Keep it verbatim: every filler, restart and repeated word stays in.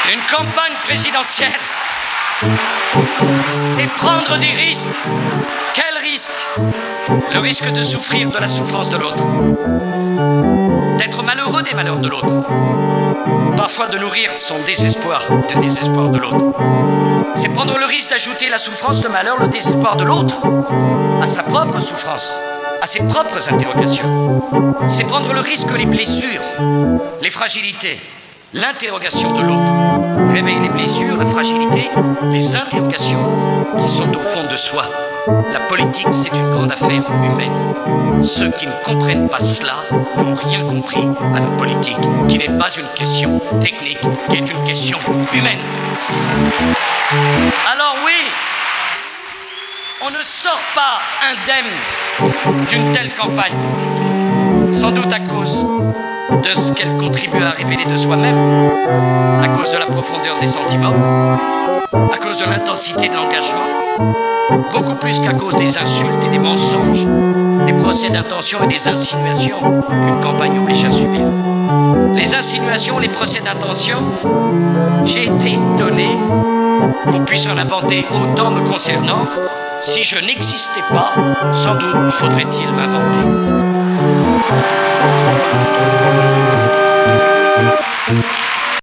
Une campagne présidentielle, c'est prendre des risques. Quel risque? Le risque de souffrir de la souffrance de l'autre, d'être malheureux des malheurs de l'autre, parfois de nourrir son désespoir, le désespoir de l'autre. C'est prendre le risque d'ajouter la souffrance, le malheur, le désespoir de l'autre à sa propre souffrance, à ses propres interrogations. C'est prendre le risque que les blessures, les fragilités, l'interrogation de l'autre réveille les blessures, la fragilité, les interrogations qui sont au fond de soi. La politique, c'est une grande affaire humaine. Ceux qui ne comprennent pas cela n'ont rien compris à la politique, qui n'est pas une question technique, qui est une question humaine. Alors oui, on ne sort pas indemne d'une telle campagne, sans doute à cause de ce qu'elle contribue à révéler de soi-même, à cause de la profondeur des sentiments, à cause de l'intensité de l'engagement, beaucoup plus qu'à cause des insultes et des mensonges, des procès d'intention et des insinuations qu'une campagne oblige à subir. Les insinuations, les procès d'intention, j'ai été étonné qu'on puisse en inventer autant me concernant. Si je n'existais pas, sans doute faudrait-il m'inventer. Thank you.